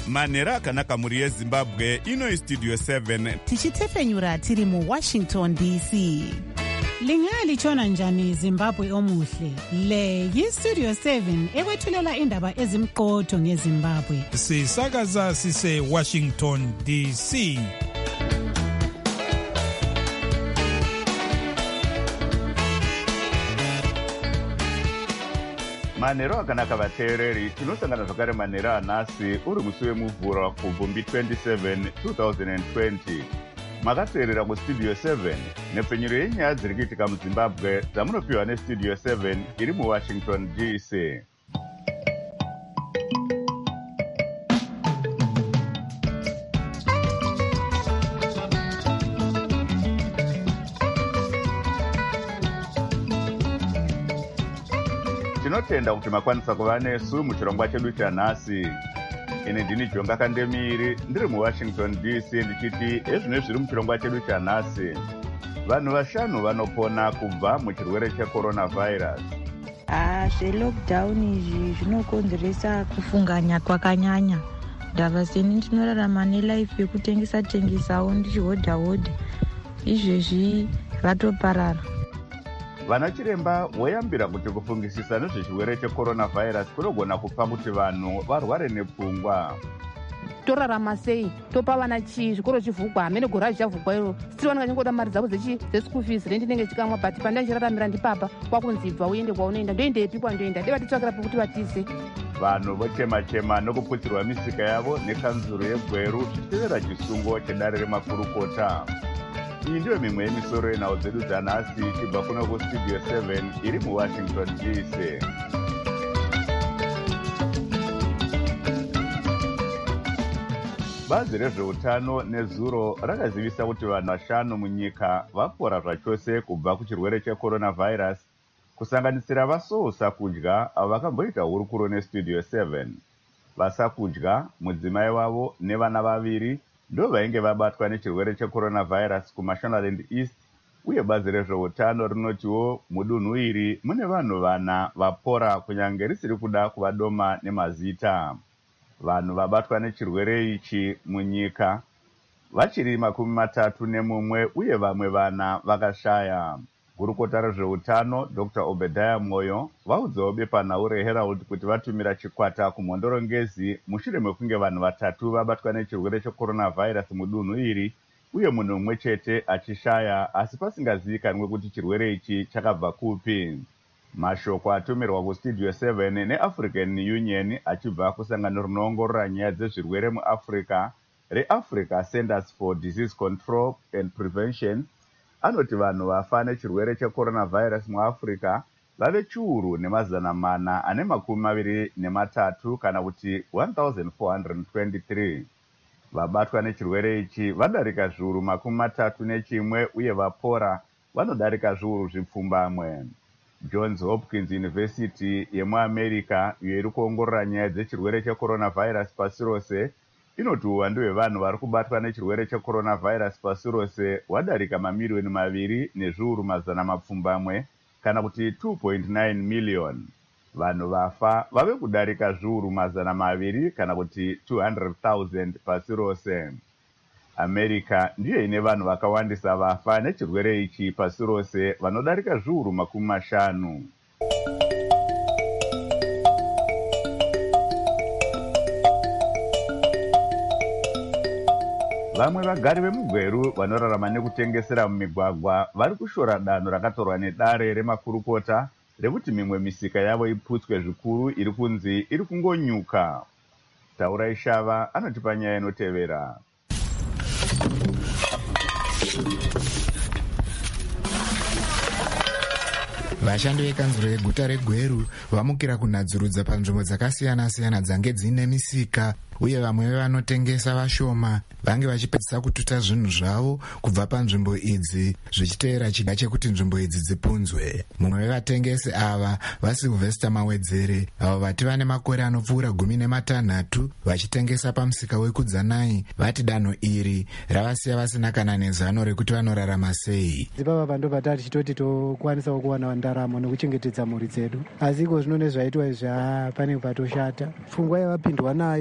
manhero akanaka mhuri yezimbabwe. Ino Studio 7 tichitefenyura tiri muWashington DC. Lingalitshona njani Zimbabwe omuhle? Le yiStudio 7 ekwethulela indaba ezimqotho ngeZimbabwe. Sisakaza sise Washington DC. manhero akanaka vateereri, tinosangana zvakare manhero anhasi uri musi wemuvhuro kubvumbi 27 2020. Makateerera muStudio 7 nepfenyuro yenyaya dziri kuitika muZimbabwe dzamunopiwa neStudio 7 iri muWashington DC. Tinotenda kuti makwanisa kuva nesu muchirongwa chedu chanhasi. Ine ndini Jonga Kandemiri ndiri muWashington DC ndichiti ezvino zviri muchirongwa chedu chanhasi. Vanhu vashanu vanopona kubva muchirwere checoronavirus. Zvelockdown izvi zvinokonzeresa kufunganya kwakanyanya. Ndava seni ndinorarama nelife yekutengesa-tengesawo ndichihodha-hodha. Izvezvi ratoparara. Vana chiremba voyambira kuti kufungisisa nezvechirwere checoronavirus kunogona kupa kuti vanhu varware nepfungwa. Torarama sei? Topa vana chii? Zvikoro chivhugwa, hamene gora zvichavhugwa iro. Still vana kanyangoda mari dzavo dzeschool fees rendi nenge chikamwa but pandanjiraramira ndipapa kwakunzi bva uende kwaunoenda. Ndoendepi kwandoenda? Deva titsvakira pekuti vatize. Vanhu vochema-chema nokuputirwa misika yavo nekanzuro yeGweru zvichitevera chisungo chedare remakurukota. Iyi ndiyo mimwe yemisoro yenhau dzedu dzanhasi ichibva kuno kuStudio 7 iri muWashington DC. Bazi rezveutano nezuro rakazivisa kuti vanhu vashanu munyika vapora zvachose kubva kuchirwere checoronavirus, kusanganisira vasousa-kudya avo vakamboita hurukuro neStudio 7. Vasakudya, mudzimai wavo nevana vaviri ndo vainge vabatwa nechirwere checoronavirus kuMashonaland East, uye bazi rezveutano rinotiwo mudunhu iri mune vanhu vana vapora kunyange risiri kuda kuvadoma nemazita. Vanhu vabatwa nechirwere ichi munyika vachiri 31 uye vamwe vana vakashaya. Gurukota rezveutano Dr. Obadiah Moyo vaudzawo bepanhau reHerald kuti vatumira chikwata kumhondorongezi mushure mekunge vanhu 3 vabatwa nechirwere checoronavirus mudunhu iri, uye munhu umwe chete achishaya asi pasingazivikanwe kuti chirwere ichi chakabva kupi. Mashoko atumirwa kuStudio 7 neAfrican Union achibva kusangano rinoongorora nyaya dzezvirwere muAfrica reAfrica Centers for Disease Control and Prevention anoti vanhu vafa nechirwere checoronavirus muAfrica vave chiuru ne423 kana kuti 1423. Vabatwa nechirwere ichi vadarika zviuru 31 uye vapora vanodarika zviuru zvipfumbamwe. Johns Hopkins University yemuAmerica iyo iri kuongorora nyaya dzechirwere checoronavirus pasi rose inoti uwandu hwevanhu vari kubatwa nechirwere checoronavirus pasi rose hwadarika mamirioni 2 nezviuru 100 kana kuti 2.9 miliyoni. Vanhu vafa vave kudarika zviuru 200 kana kuti 200,000 pasi rose. America ndiyo ine vanhu vakawandisa vafa nechirwere ichi pasi rose vanodarika zviuru 50. Vamwe vagari vemuGweru vanorarama nekutengesera mumigwagwa vari kushora danho rakatorwa nedare remakurukota rekuti mimwe misika yavo iputswe zvikuru iri kunzi iri kungonyuka. Taurai Shava anotipa nyaya inotevera. Vashandi vekanzuro yeguta reGweru vamukira kunadzurudza panzvimbo dzakasiyana-siyana dzange dzine misika, uye vamwe vevanotengesa vashoma vange vachipedzisa kututa zvinhu zvavo kubva panzvimbo idzi zvichiteera chida chekuti nzvimbo idzi dzipunzwe. Mumwe wevatengesi ava vaSylvester Mawedzere avo vati vane makore anopfuura 16 vachitengesa pamusika wekudzanai vati danho iri ravasiya vasina kana nezano rekuti vanorarama sei. Dzipapa pando patati chitoti tokwanisawo kuwana ndaramo nekuchengetedza mhuri dzedu, asi iko zvino nezvaitwa izvi pane patoshata. Pfungwa yavapindwa nayo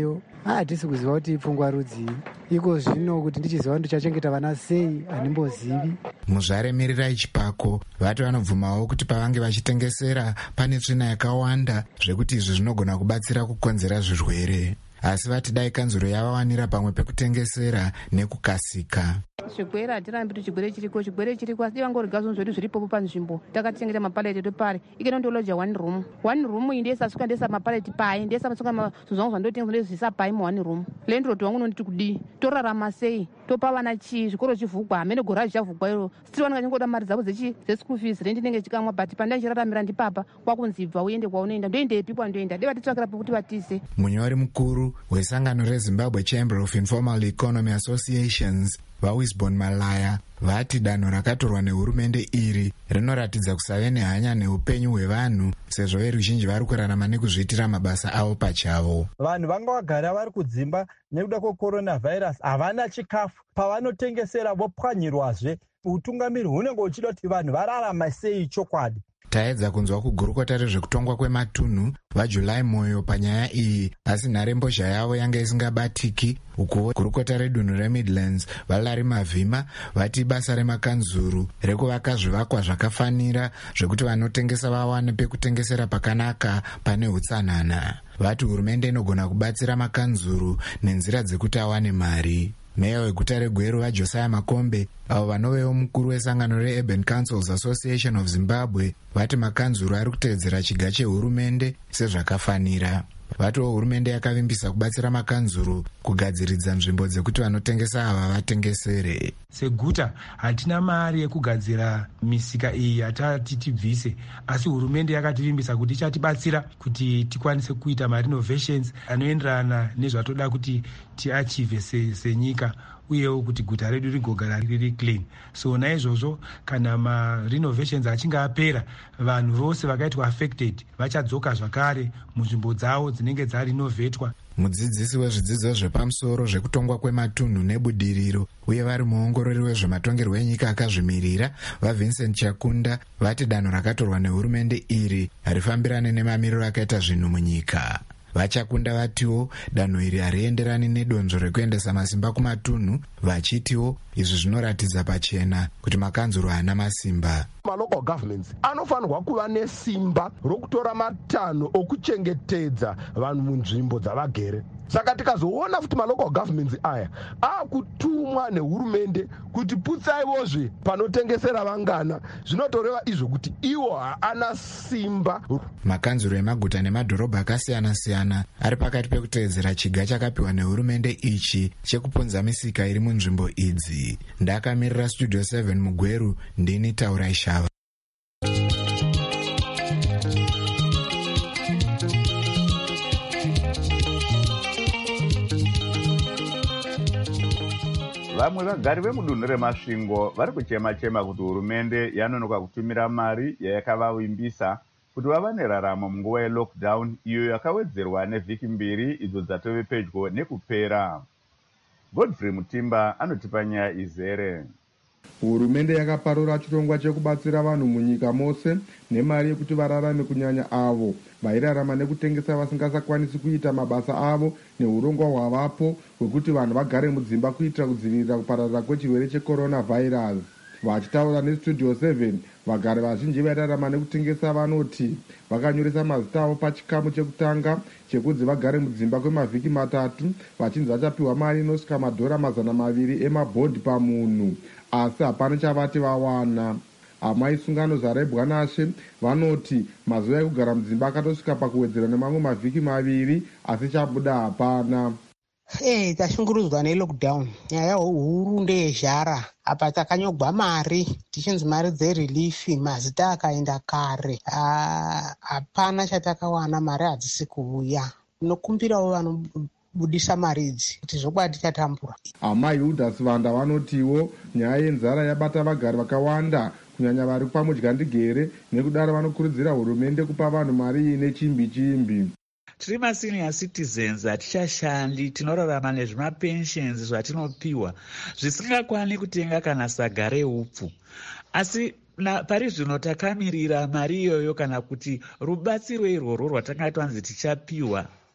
Hatisi kuziva kuti pfungwa rudzii. Iko zvino kuti ndichiziva ndichachengeta vana sei handimbozivi. Muzvaremerera ichipako vati vanobvumawo kuti pavange vachitengesera pane tsvina yakawanda zvekuti izvi zvinogona kubatsira kukonzera zvirwere. Asi vati dai kanzuro yavawanira pamwe pekutengesera nekukasika. Chigwere hatirambi kuti chigwere chiriko asi vangorega zvinhu zvedu zviripo panzvimbo takachengeta mapaleti edu pari ikena ndoloja one room iyi ndesasuka ndesa mapaleti pai ndesamasuka zvinhu zvangu zvandotenga ndezvisa pai mu1 room landlord wangu nonditi kudii torarama sei topa vana chii zvikoro chivhugwa hamene goraji chavhugwa iro still vanenge vachingoda mari dzavo dzeschool fees rendi inenge chikamwa but pandachiraramira ndipapa kwakunzibva uende kwaunoenda ndoendepi kwandoenda dei vatitsvakira pekuti vatise. Munyori mukuru wesangano reZimbabwe Chamber of Informal Economy Associations vaWisbon Malaya vati danho rakatorwa nehurumende iri rinoratidza kusave nehanya neupenyu hwevanhu sezvo veruzhinji vari kurarama nekuzviitira mabasa avo pachavo. Vanhu vanga vagara vari kudzimba nekuda kwecoronavirus havana chikafu pavanotengesera vopwanyirwazve utungamiri hunenge huchida kuti vanhu vararama sei chokwadi. Taedza kunzwa kugurukota rezvekutongwa kwematunhu vaJulai Moyo panyaya iyi asi nharembozha yavo yanga isingabatiki. Ukuwo gurukota redunhu reMidlands vaLarry Mavhima vati basa remakanzuru rekuvaka zvivakwa zvakafanira zvekuti vanotengesa vawane pekutengesera pakanaka pane utsanana. Vati hurumende inogona kubatsira makanzuru nenzira dzekuti awane mari. Meya weguta reGweru vaJosiah Makombe avo vanovewo mukuru wesangano reUrban Councils Association of Zimbabwe vati makanzuru ari kutevedzera chiga chehurumende sezvakafanira. Vatiwo hurumende yakavimbisa kubatsira makanzuru kugadziridza nzvimbo dzekuti vanotengesa ava vatengesere. Seguta hatina mari yekugadzira misika iyi hatati tibvise, asi hurumende yakativimbisa kuti ichatibatsira kuti tikwanise kuita marenovations anoenderana nezvatoda kuti tiachieve senyika uyewo kuti guta redu rigogara riri clean. So naizvozvo kana marenovations achinge apera vanhu vose vakaitwa affected vachadzoka zvakare munzvimbo dzavo dzinenge dzarenovetwa. Mudzidzisi wezvidzidzo zvepamusoro zvekutongwa kwematunhu nebudiriro uye vari muongorori wezvematongerwo enyika akazvimirira vaVincent Chakunda vati danho rakatorwa nehurumende iri harifambirane nemamiriro akaita zvinhu munyika. Vachakunda vatiwo danho iri harienderani nedonzvo rekuendesa masimba kumatunhu vachitiwo izvi zvinoratidza pachena kuti makanzuro haana masimba. Local governments anofanirwa kuva nesimba rokutora matanho okuchengetedza vanhu munzvimbo dzavagere. Saka tikazoona kuti local governments aya akutumwa nehurumende kuti putsaivozve panotengesera vangana zvinotoreva izvo kuti iwo haana simba. Makanzuro emaguta nemadhorobha akasiyana siyana ari pakati pekutevedzera chiga chakapiwa nehurumende ichi chekuponza misika iri munzvimbo idzi. Ndakamirira Studio 7 muGweru, ndini Taurai Shava. Vamwe vagari vemudunhu reMasvingo vari kuchema-chema kuti hurumende yanonoka kutumira mari yayakavavimbisa kuti vava neraramo munguva yelockdown iyo yakawedzerwa nevhiki 2 idzo dzatove pedyo nekupera. Godfrey Mutimba anotipa nyaya izere. Hurumende yakaparura chirongwa chekubatsira vanhu munyika mose nemari yekuti vararame kunyanya avo vairarama nekutengesa vasingasakwanisi kuita mabasa avo neurongwa hwavapo hwekuti vanhu vagare mudzimba kuitira kudzivirira kupararira kwechirwere checoronavirus. Vachitaura neStudio 7 vagari vazhinji vairarama nekutengesa vanoti vakanyoresa mazita avo pachikamu chekutanga chekunzi vagare mudzimba kwemavhiki 3 vachinzi vachapiwa mari inosvika $200 emabhondi pamunhu, asi hapana chavati vawana. Amai Sungano Zarebwa Nashe vanoti mazuva ekugara mudzimba akatosvika pakuwedzera nemamwe mavhiki 2 asi chabuda hapana. Tashungurudzwa nelockdown. Nyaya huru ndeyezhara. Apa takanyogwa mari tichinzi mari dzerelief mazita akaenda kare. Hapana chatakawana, mari hadzisi kuuya. Tinokumbirawo vanobudisa mari idzi kuti zvokwadi tichatambura. Amai Yudas Vanda vanotiwo nyaya yenzara yabata vagari vakawanda kunyanya vari pamudyandigere, nekudaro vanokurudzira hurumende kupa vanhu mari ine chimbi. Tiri masenior citizens hatichashandi, tinorarama nezvimapensions zvatinopiwa zvisingakwani kutenga kana saga reupfu. Asi pari zvino takamirira mari iyoyo kana kuti rubatsiro irworwo rwatanga twanzi tichapiwa.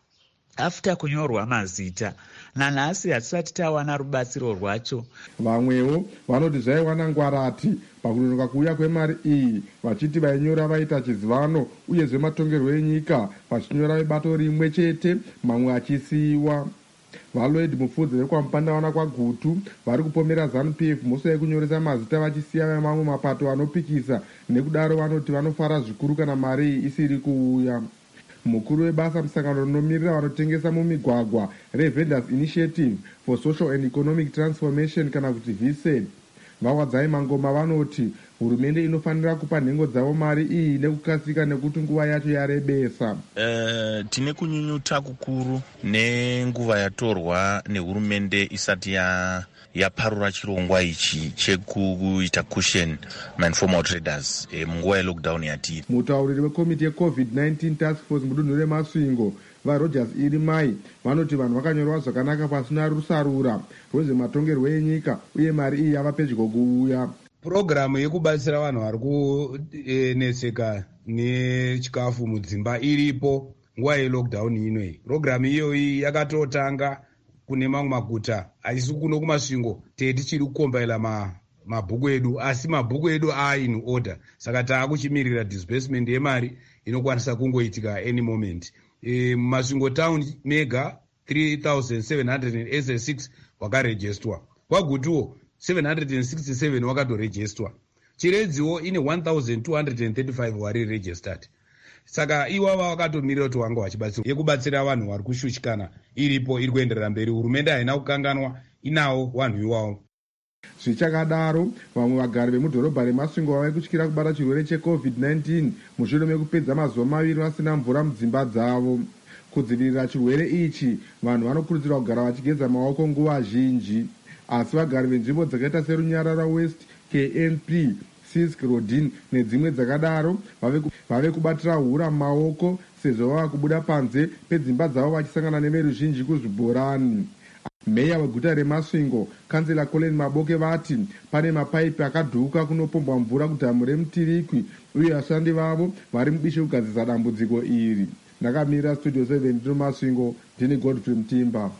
after kunyorwa mazita. Nanhasi hatisati tawana rubatsiro rwacho. Vamwewo vanoti zvaiwana ngwarati pakunonoka kuuya kwemari iyi, vachiti vainyora vaita chizivano uyezve matongerwo enyika vachinyora vebato rimwe chete, mamwe achisiyiwa. Valoid Mufudzi vekwamupandavana kwaGutu vari kupomera ZANU-PF musi yekunyoresa mazita vachisiya mamwe mapato anopikisa, nekudaro vanoti vanofara zvikuru kana mari iyi isiri kuuya. Mukuru webasa musangano rinomiririra vanotengesa mumigwagwa reVendors Initiative for Social and Economic Transformation kana kuti VSED, Vawadzai Mangoma vanoti hurumende inofanira kupa nhengo dzavo mari iyi nekukasika nekuti nguva yacho yarebesa. Tine kunyunyuta kukuru nenguva yatorwa nehurumende isati yaparura chirongwa ichi chekuita cushion ma-informal traders munguva yelockdown yatiri. Mutauriri wekomiti yeCovid-19 task force mudunhu reMasvingo vaRogers Irimai vanoti vanhu vakanyorwa zvakanaka pasina rusarura rwezvematongerwo enyika uye mari iyi yava pedyo kuuya. Purogiramu yekubatsira vanhu vari kuneseka nechikafu mudzimba iripo nguva yelockdown inoyi. Purogiramu iyoyi yakatotanga kune mamwe maguta achisi kuno kuMasvingo tichiri kukombaila mabhuku edu, asi mabhuku edu in order, saka taakuchimirira disbursement yemari inokwanisa kungoitika any moment. Mumasvingo town mega 3786 wakarejestwa, kwaGutuwo 767 wakatorejestwa, Chiredziwo ine 1235 wari registered. Saka iwava vakatomirira kuti wanga vachibatsira. Yekubatsira vanhu vari kushushikana iripo, iri kuenderera mberi. Hurumende haina kukanganwa, inawo vanhu iwavo. Zvichakadaro, vamwe vagari vemudhorobha reMasvingo vave kutyira kubata chirwere cheCovid-19 mushure mekupedza mazuva 2 vasina mvura mudzimba dzavo. Kudzivirira chirwere ichi, vanhu vanokurudzirwa kugara vachigeza maoko nguva zhinji. Asi vagari venzvimbo dzakaita seRunyarara West, KNP, Sisk, Rodin nedzimwe dzakadaro vave kubatira hura mumaoko sezvo vava kubuda panze pedzimba dzavo vachisangana neveruzhinji kuzvibhorani. Meya weguta reMasvingo, kansela Colin Maboke vati pane mapaipi akadhuka kunopombwa mvura kudhamu reMutirikwi uye vashandi vavo vari mubishi kugadzisa dambudziko iri. Ndakamirira Studio 7 ndiri Masvingo, ndini Godfrey Mutimba.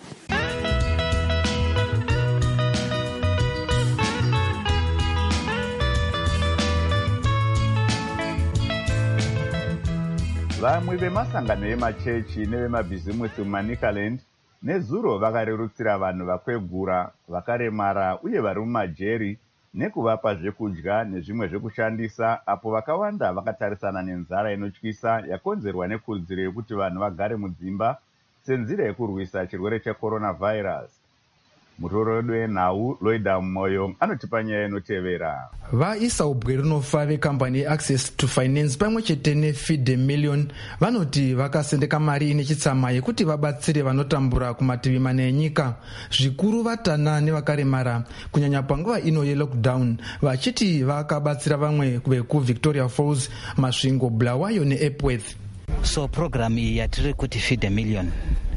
Vamwe vemasangano emachechi nevemabhizimusi muManicaland nezuro vakarerutsira vanhu vakwegura, vakaremara uye vari mumajeri nekuvapa zvekudya nezvimwe zvekushandisa, apo vakawanda vakatarisana nenzara inotyisa yakonzerwa nekurudziro yekuti vanhu vagare mudzimba senzira yekurwisa chirwere checoronavirus. Mutoro wedu wenhau Loida Moyo anotipa nyaya inotevera. Vaisa ubwe rinofa vekambani yeAccess to Finance pamwe chete neFeed a Million vanoti vakasendeka mari ine chitsama yekuti vabatsire vanotambura kumativi mane enyika, zvikuru vatana nevakaremara, kunyanya panguva ino yelockdown, vachiti vakabatsira vamwe vekuVictoria Falls, Masvingo, Bulawayo neEpworth. So program iyi yatiri kuti Feed a Million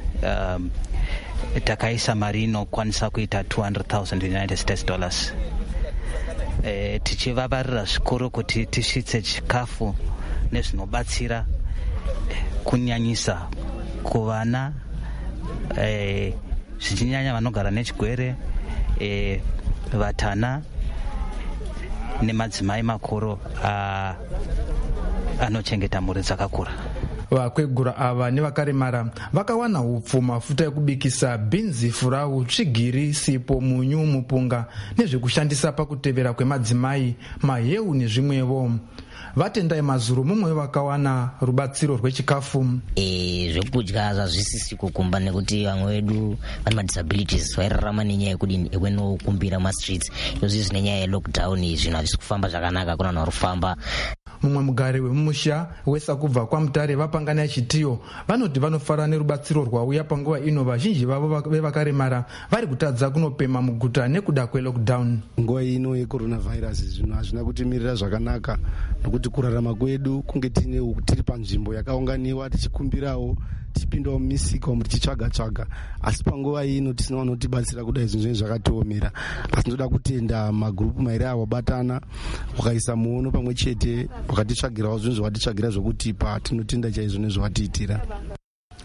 takaisa mari inokwanisa kuita $200,000 tichivavarira zvikuru kuti tisvitse chikafu nezvinobatsira kunyanyisa kuvana, zvichinyanya vanogara nechigwere, vatana nemadzimai makuru anochengeta mhuri dzakakura. Vakwegura ava nevakaremara vakawana hupfu, mafuta ekubikisa, bhinzi, furawu, tsvigiri, sipo, munyu, mupunga nezvekushandisa pakutevera kwemadzimai, maheu nezvimwevo. Vatendai Mazuru mumwe vakawana rubatsiro rwechikafu. Zvekudya zvazvisisi kukumba nekuti vamwe vedu vane madisabilities vairarama nenyaya yekudini ekwenokumbira mastreets. Izvi zvine nyaya yelockdown, zvinhu havisi kufamba zvakanaka, kuna vanhu vari kufamba. Mumwe mugari wemumusha wesa kubva kwaMutare vapangana chitiyo vanoti vanofara nerubatsiro rwauya panguva ino, vazhinji vavo vevakaremara vari kutadza kunopema muguta nekuda kwelockdown. Nguva ino yecoronavirus zvinhu hazvina kutimirira zvakanaka, nokuti kurarama kwedu kunge tiri panzvimbo yakaunganiwa tichikumbirawo, tichipindawo mumisika umu tichitsvaga-tsvaga, asi panguva ino tisina vanotibatsira kudai zvinhu zvakatiomera. Asi ndoda kutenda magurupu mairi avo batana wakaisa muono pamwe chete wakatitsvagirawo zvinhu zvawatitsvagira zvokutipa, tinotenda chaizvo nezvawatiitira.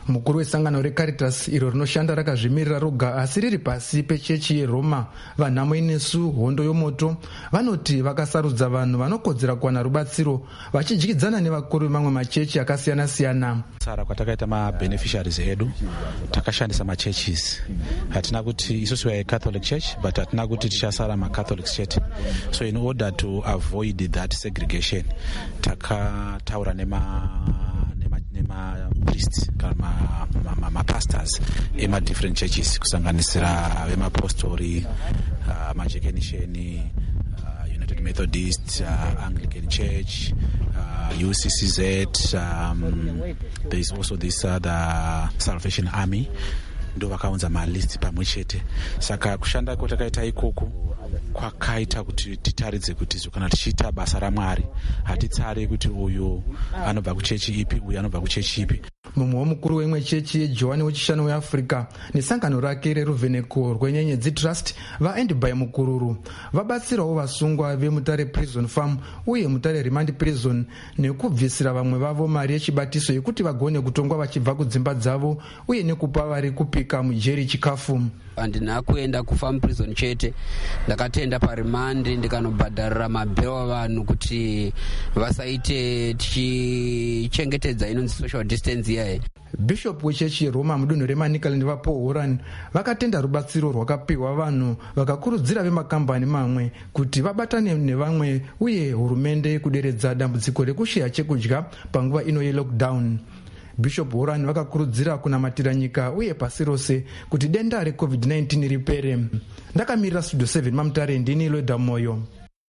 mukuru wesangano recaritas iro rinoshanda rakazvimirira roga asi riri pasi pechechi yeroma vanhamo inesu hondo yomoto vanoti vakasarudza vanhu vanokodzera kuwana rubatsiro vachidyidzana nevakuru vemamwe machechi akasiyana-siyana. Sara kwatakaita mabeneficiaries edu takashandisa machurches. Hatina kuti isusu we Catholic Church but hatina kuti tichasara maCatholics chete. So in order to avoid that segregation takataura nema priests kana mapastors ema different churches kusanganisira vemapostori majekenisheni United Methodist, Anglican Church, UCCZ. There is also this the Salvation Army. Ndo vakaunza malist pamwe chete. Saka kushanda kwatakaita ikoko kwakaita kuti titaridze kuti kana tichiita basa raMwari hatitsare kuti uyu anobva kuchechi ipi uyu anobva kuchechi ipi. Mumwe wemukuru wemwe chechi yeJohani wechishanu weAfrica nesangano rake reruvheneko rwenyenyedzi trust vaendby mukururu vabatsirawo vasungwa vemutare prison farm uye mutare remand prison nekubvisira vamwe vavo mari yechibatiso yekuti vagone kutongwa vachibva kudzimba dzavo uye nekupa vari kupika mujeri chikafu. Handina kuenda kufarm prison chete, ndakatenda parimandi ndikanobhadharira mabhero avanhu kuti vasaite tichichengetedza inonzi social distance yaye. Bishop wechechi yeroma mudunhu reManicaland vaPaul Horan vakatenda rubatsiro rwakapiwa vanhu vakakurudzira vemakambani mamwe kuti vabatane nevamwe uye hurumende kuderedza dambudziko rekushaya chekudya panguva ino yelockdown. Bishop Horan vakakurudzira kunamatira nyika uye pasi rose kuti denda reCovid-19 ripere. Ndakamirira Studio 7 mamutare ndini Loida Moyo.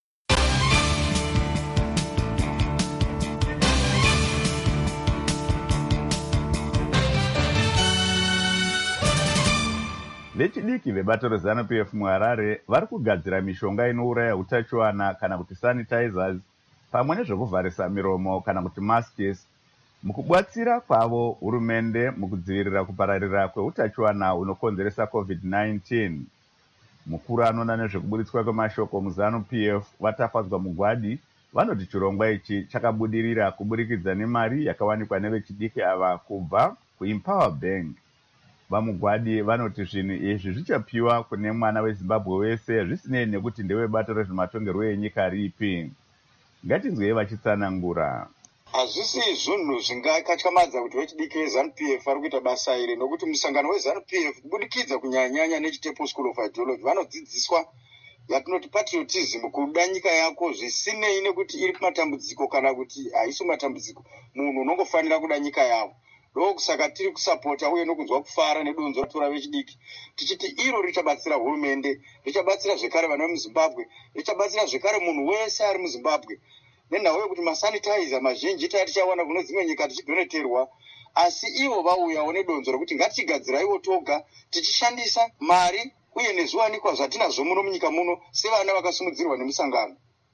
Vechidiki vebato reZANU-PF muHarare vari kugadzira mishonga inouraya utachiwana kana kuti sanitizers pamwe nezvekuvharisa miromo kana kuti masks mukubatsira kwavo hurumende mukudzivirira kupararira kweutachiwana unokonzeresa COVID-19. Mukuru anoona nezvekuburitswa kwemashoko muZANU-PF vatafadzwa mugwadi vanoti chirongwa ichi chakabudirira kuburikidza nemari yakawanikwa nevechidiki ava kubva kuEmpower Bank. Vamugwadi vanoti zvinhu izvi zvichapiwa kune mwana weZimbabwe wese zvisinei nekuti ndewebato rezvematongerwo enyika ripi. Ngatinzwei vachitsanangura. Hazvisi zvinhu zvingakatyamadza kuti vechidiki veZANU-PF vari kuita basa iri, nokuti musangano weZANU-PF kubudikidza kunyanya neChitepo School of Ideology vanodzidziswa yatinoti patriotism, kuda nyika yako zvisinei nekuti iri matambudziko kana kuti haisi matambudziko. Munhu unongofanira kuda nyika yavo. Ndokusaka tiri kusapota uye nokunzwa kufara nedonzo ratora vechidiki tichiti iro richabatsira hurumende, richabatsira zvekare vana vemuZimbabwe, richabatsira zvekare munhu wese ari muZimbabwe. Nenhau yekuti masanitizer mazhinji tichawana kune dzimwe nyika tichidoneterwa, asi ivo vauyawo nedonzo rekuti ngatichigadziraiwo toga tichishandisa mari uye nezviwanikwa zvatinazvo muno munyika muno sevana vakasimudzirwa nemusangano.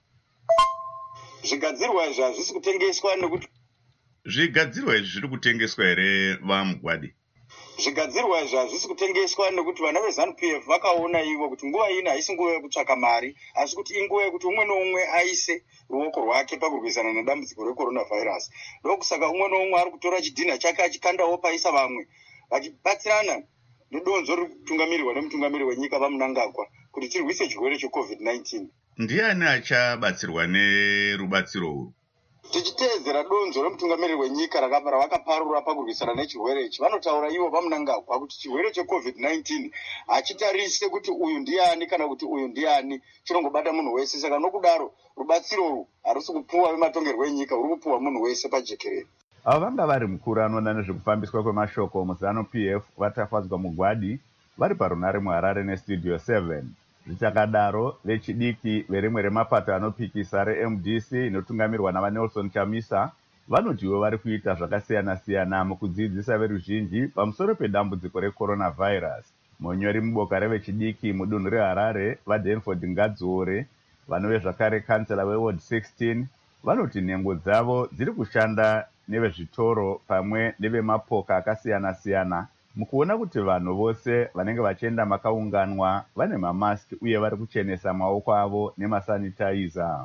Zvigadzirwa izvi hazvisi kutengeswa nekuti zvigadzirwa izvi zviri kutengeswa here vamugwadi? Zvigadzirwa izvi hazvisi kutengeswa nekuti vana veZANU-PF vakaona ivo kuti nguva ino haisi nguva yekutsvaka mari, asi kuti inguva yekuti umwe noumwe aise ruoko rwake pakurwisana nedambudziko recoronavirus. Ndokusaka umwe noumwe ari kutora chidhina chake achikandawo paisa vamwe vachibatsirana nedonzo riri kutungamirirwa nemutungamiri wenyika vaMnangagwa kuti tirwise chirwere cheCovid-19. Ndiani achabatsirwa nerubatsiro urwu? Tichiteedzera donzo remutungamiri wenyika ravakaparura pakurwisana nechirwere ichi, vanotaura ivo vaMnangagwa kuti chirwere cheCovid-19 hachitarise kuti uyu ndiani kana kuti uyu ndiani, chinongobata munhu wese. Saka nokudaro rubatsiro urwu harusi kupuwa vematongerwo enyika, ruri kupuwa munhu wese pajekerere. Avo vanga vari mukuru anoona nezvekufambiswa kwemashoko muZANU-PF vatafadzwa mugwadi vari parunare muHarare neStudio 7. Zvichakadaro vechidiki verimwe remapato anopikisa reMDC inotungamirwa navaNelson Chamisa vanotiwo vari kuita zvakasiyana-siyana mukudzidzisa veruzhinji pamusoro pedambudziko recoronavirus. Munyori muboka revechidiki mudunhu reHarare vaDanford Ngadziore vanove zvakare kansela weWard 16 vanoti nhengo dzavo dziri kushanda nevezvitoro pamwe nevemapoka akasiyana-siyana mukuona kuti vanhu vose vanenge vachienda makaunganwa vane mamaski uye vari kuchenesa maoko avo nemasanitizer.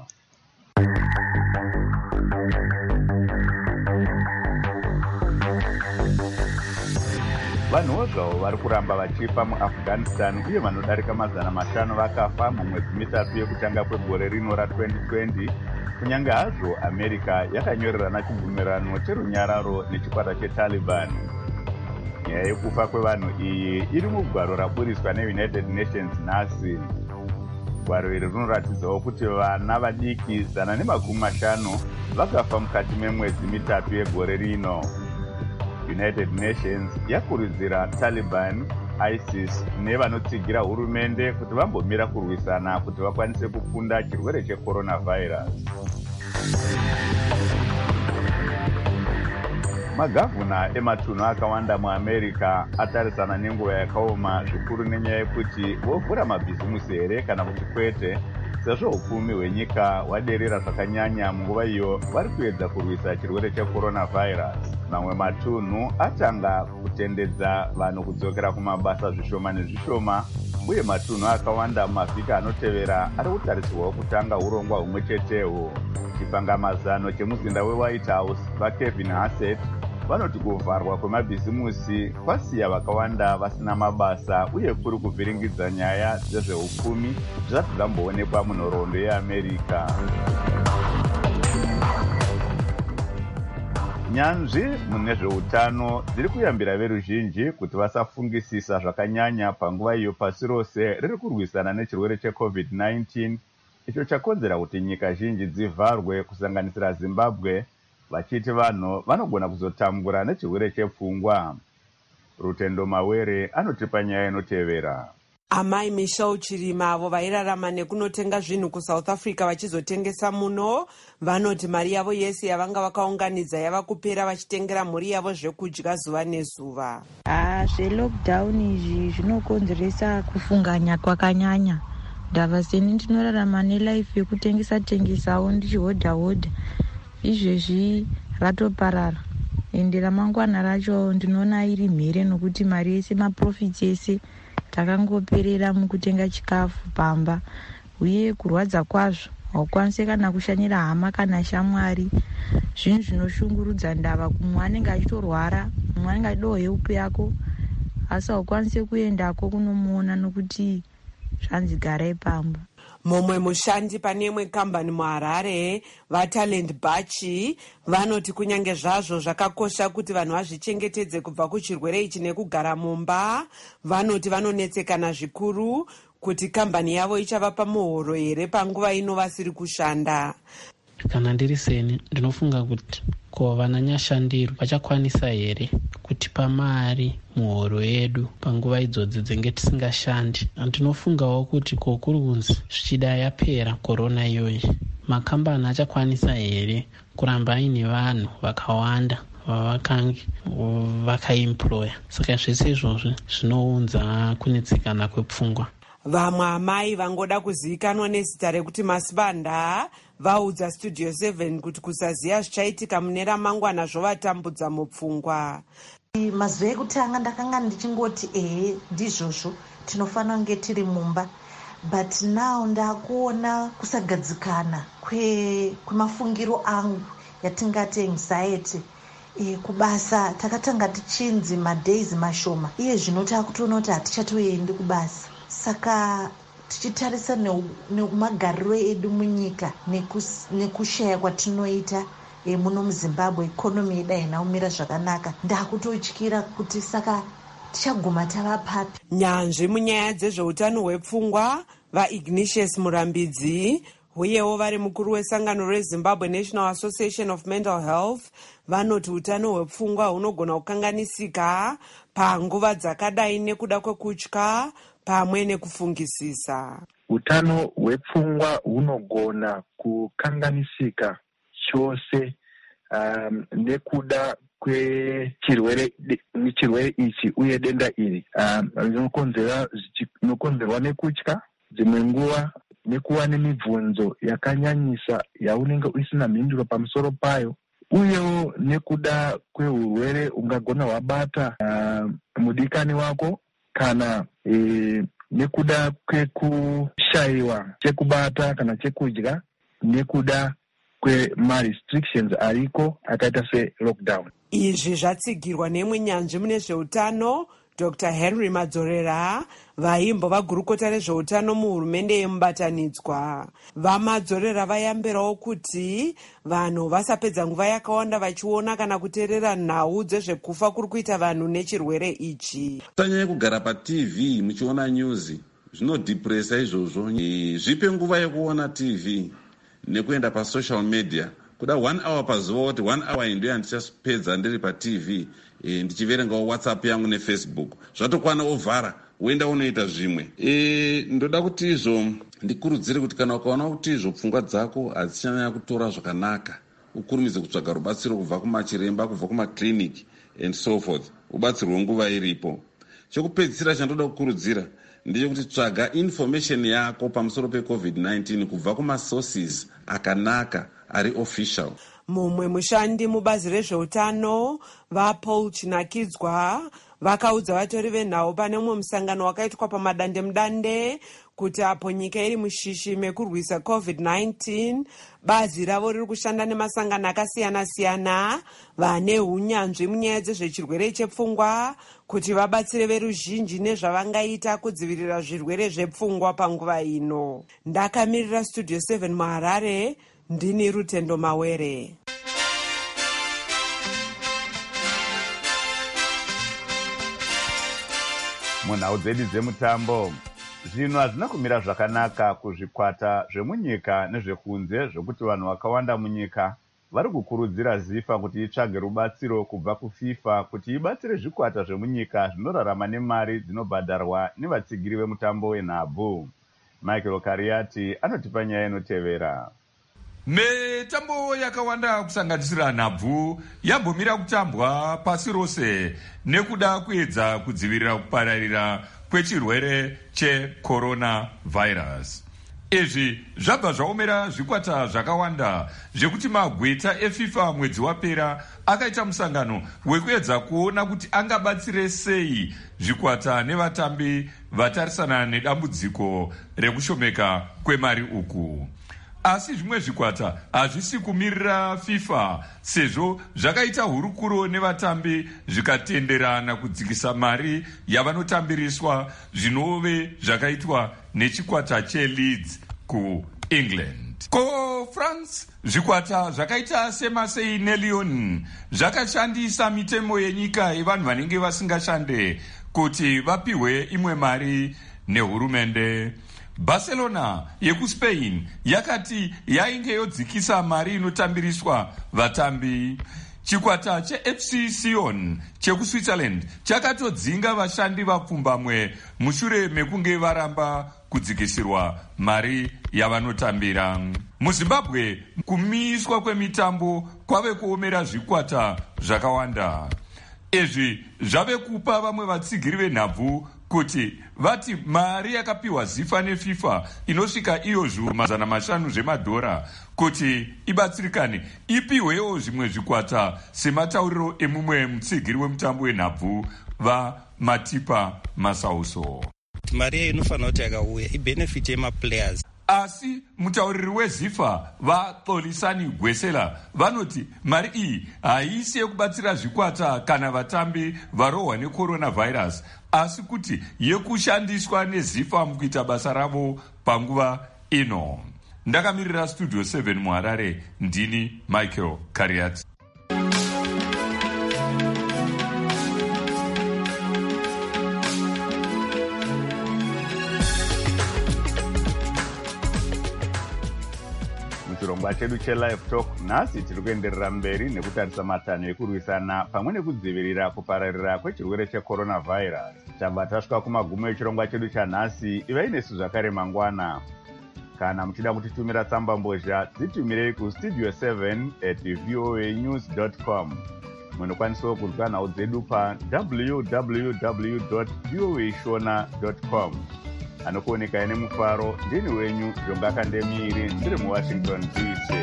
vanhuwo zvavo vari kuramba vachifa muafghanistan uye vanodarika 500 vakafa mumwedzi mitatu yekutanga kwegore rino ra2020 kunyange hazvo america yakanyorerana chibvumirano cherunyararo nechikwata chetaliban. Nyaya yekufa kwevanhu iyi iri mugwaro raburiswa neunited nations nhasi. Gwaro iri rinoratidzawo kuti vana vadiki 150 vakafa mukati memwedzi mitatu yegore rino. United Nations yakurudzira Taliban, ISIS nevanotsigira hurumende kuti vambomira kurwisana kuti vakwanise kukunda chirwere checoronavirus. Magavhuna ematunhu akawanda muAmerica atarisana nenguva yakaoma zvikuru nenyaya yekuti vovhura mabhizimusi here kana kuti kwete, sezvo upfumi hwenyika hwaderera zvakanyanya munguva iyo vari kuedza kurwisa chirwere checoronavirus. Mamwe matunhu atanga kutendedza vanhu kudzokera kumabasa zvishoma nezvishoma, uye matunhu akawanda mumavhiki anotevera ari kutarisirwawo kutanga urongwa humwe cheteho. Chipangamazano chemuzinda weWhite House vaKevin Hassett vanoti kuvharwa kwemabhizimusi kwasiya vakawanda vasina mabasa uye kuri kuvhiringidza nyaya dzezveupfumi zvisati zvamboonekwa munhoroondo yeAmerica. Nyanzvi mune zveutano dziri kuyambira veruzhinji kuti vasafungisisa zvakanyanya panguva iyo pasi rose riri kurwisana nechirwere cheCovid-19 icho chakonzera kuti nyika zhinji dzivharwe kusanganisira Zimbabwe, vachiti vanhu vanogona kuzotambura nechirwere chepfungwa. Rutendo Mawere anotipa nyaya inotevera. Amai Michelle Chirima avo vairarama nekunotenga zvinhu kuSouth Africa vachizotengesa muno vanoti mari yavo yese yavanga vakaunganidza yava kupera vachitengera mhuri yavo zvekudya zuva nezuva. Zvelockdown izvi zvinokonzeresa kufunganya kwakanyanya. Ndava seni ndinorarama nelife yekutengesa-tengesawo ndichihodha-hodha. Izvezvi ratoparara. Ende ramangwana racho ndinoona iri mhere nokuti mari yese maprofits ese takangoperera mukutenga chikafu pamba, uye kurwadza kwazvo haukwanisi kana kushanyira hama kana shamwari. Zvinhu zvinoshungurudza ndava, kumwe anenge achitorwara, mumwe anenge achidowo help yako asi haukwanisi kuendako kunomuona nokuti zvanzi garai pamba. Mumwe mushandi pane imwe kambani muHarare vaTalent Bachi vanoti kunyange zvazvo zvakakosha kuti vanhu vazvichengetedze kubva kuchirwere ichi nekugara mumba, vanoti vanonetsekana zvikuru kuti kambani yavo ichavapa muhoro here panguva ino vasiri kushanda. Kana ndiri seni ndinofunga kuti ko vananyashandiro vachakwanisa here kutipa mari muhoro yedu panguva idzodzi dzenge tisingashandi. Ndinofungawo kuti ko kuri kunzi zvichida yapera korona iyoyi, makambani achakwanisa here kuramba aine vanhu vakawanda vavakange vakaemploya. Saka zvese izvozvi zvinounza kunetsekana kwepfungwa. Vamwe amai vangoda kuzivikanwa nezita rekuti Masibanda vaudza Studio 7 kuti kusaziya zvichaitika mune ramangwana zvovatambudza mupfungwa. Mazuva ekutanga ndakanga ndichingoti ndizvozvo tinofanira kunge tiri mumba, but now ndakuona kusagadzikana kwemafungiro angu yatingati anxiety. Kubasa takatanga tichinzi madays mashoma, iye zvino takutoona kuti hatichatoendi kubasa. Saka tichitarisa nemagariro edu munyika nekushaya kwatinoita muno muZimbabwe, ikonomi yedu haina kumira zvakanaka, ndakutotyira kuti saka tichaguma tava papi. Nyanzvi munyaya dzezveutano hwepfungwa vaIgnatius Murambidzi uyewo vari mukuru wesangano reZimbabwe National Association of Mental Health vanoti utano hwepfungwa hunogona kukanganisika panguva dzakadai nekuda kwekutya pamwe nekufungisisa. Utano hwepfungwa hunogona kukanganisika chose nekuda kwechirwere ichi uye denda iri rinokonzerwa nekutya, dzimwe nguva nekuva nemibvunzo yakanyanyisa yaunenge usina mhinduro pamusoro payo, uyewo nekuda kwehurwere ungagona hwabata mudikani wako, kana nekuda kwekushayiwa chekubata kana chekudya, nekuda kwema-restrictions ariko akaita selockdown. Izvi zvatsigirwa nemwe nyanzvi mune zveutano Dr. Henry Madzorera vaimbova gurukota rezveutano muhurumende yemubatanidzwa. VaMadzorera vayambirawo kuti vanhu vasapedza nguva yakawanda vachiona kana kuteerera nhau dzezvekufa kuri kuita vanhu nechirwere ichi. Tanyanya kugara paTV muchiona news zvinodhipresa izvozvo. Zvipe nguva yekuona TV nekuenda pasocial media. Kuda 1 hour pazuva kuti 1 hour ndo yandichapedza ndiri paTV ndichiverengawo WhatsApp yangu neFacebook. Zvatokwana ovhara woenda unoita zvimwe. Ndoda kuti izvo ndikurudzire kuti kana ukaona kuti izvo pfungwa dzako hadzichanyanya kutora zvakanaka, ukurumidze kutsvaga rubatsiro kubva kumachiremba, kubva kumakliniki and so forth, ubatsirwe nguva iripo. Chokupedzisira chandoda kukurudzira ndechekuti tsvaga information yako pamusoro peCovid-19 kubva kumasources akanaka ari official. Mumwe mushandi mubazi rezveutano vaPaul Chinakidzwa vakaudza vatori venhau pane umwe musangano wakaitwa pamadandemdande kuti apo nyika iri mushishi mekurwisa COVID-19, bazi ravo riri kushanda nemasangano akasiyana-siyana vane hunyanzvi munyaya dzezvechirwere chepfungwa kuti vabatsire veruzhinji nezvavangaita kudzivirira zvirwere zvepfungwa panguva ino. Ndakamirira Studio 7 muHarare, ndini Rutendo Mawere. Munhau dzedu dzemutambo, zvinhu hazvina kumira zvakanaka kuzvikwata zvemunyika nezvekunze zvokuti vanhu vakawanda munyika vari kukurudzira zifa kuti itsvage rubatsiro kubva kuFIFA kuti ibatsire zvikwata zvemunyika zvinorarama nemari dzinobhadharwa nevatsigiri vemutambo wenhabvu. Michael Kariati anotipa nyaya inotevera. Mitambo yakawanda kusanganisira nhabvu yambomira kutambwa pasi rose nekuda kuedza kudzivirira kupararira kwechirwere cheCoronavirus. Izvi zvabva zvaomera zvikwata zvakawanda zvekuti magweta eFIFA mwedzi wapera akaita musangano wekuedza kuona kuti angabatsire sei zvikwata nevatambi vatarisana nedambudziko rekushomeka kwemari uku. Asi zvimwe zvikwata hazvisi kumirira FIFA sezvo zvakaita hurukuro nevatambi zvikatenderana kudzikisa mari yavanotambiriswa zvinove zvakaitwa nechikwata cheLeeds kuEngland. KoFrance zvikwata zvakaita seMarseille neLyon zvakashandisa mitemo yenyika yevanhu vanenge vasingashande kuti vapihwe imwe mari nehurumende. Barcelona yekuSpain yakati yainge yodzikisa mari inotambiriswa vatambi. Chikwata cheFC Sion chekuSwitzerland chakatodzinga vashandi vapfumbamwe mushure mekunge varamba kudzikisirwa mari yavanotambira. MuZimbabwe kumiswa kwemitambo kwave kuomera zvikwata zvakawanda. Izvi zvave kupa vamwe vatsigiri venhabvu kuti vati mari yakapiwa zifa neFIFA inosvika iyo $500 zvemadhora kuti ibatsirikane ipihwewo zvimwe zvikwata sematauriro emumwe mutsigiri wemutambo wenhabvu vaMatipa Masauso. Mari iyi inofanira kuti yakauya ibenefiti yemaplayers. Asi mutauriri weZIFA vaXolisani Gwesela vanoti mari iyi haisi yekubatsira zvikwata kana vatambi varohwa neCoronavirus, asi kuti yekushandiswa neZIFA mukuita basa ravo panguva ino. Ndakamirira Studio 7 muHarare, ndini Michael Kariati. Chirongwa chedu cheLive Talk nhasi tiri kuenderera mberi nekutarisa matanho ekurwisana pamwe nekudzivirira kupararira kwechirwere cheCoronavirus. Tabva tasvika kumagumo echirongwa chedu chanhasi. Ivai nesu zvakare mangwana. Kana muchida kutitumira tsamba mbozha, dzitumirei kustudio7@voanews.com. Munokwanisawo kunzwa nhau dzedu pa www.voashona.com. Anokuoneka ine mufaro, ndini wenyu Jonga Kandemiri, ndiri muWashington DC.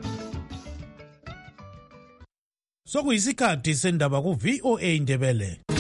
Sokuyisikhathi sendaba ku VOA Ndebele.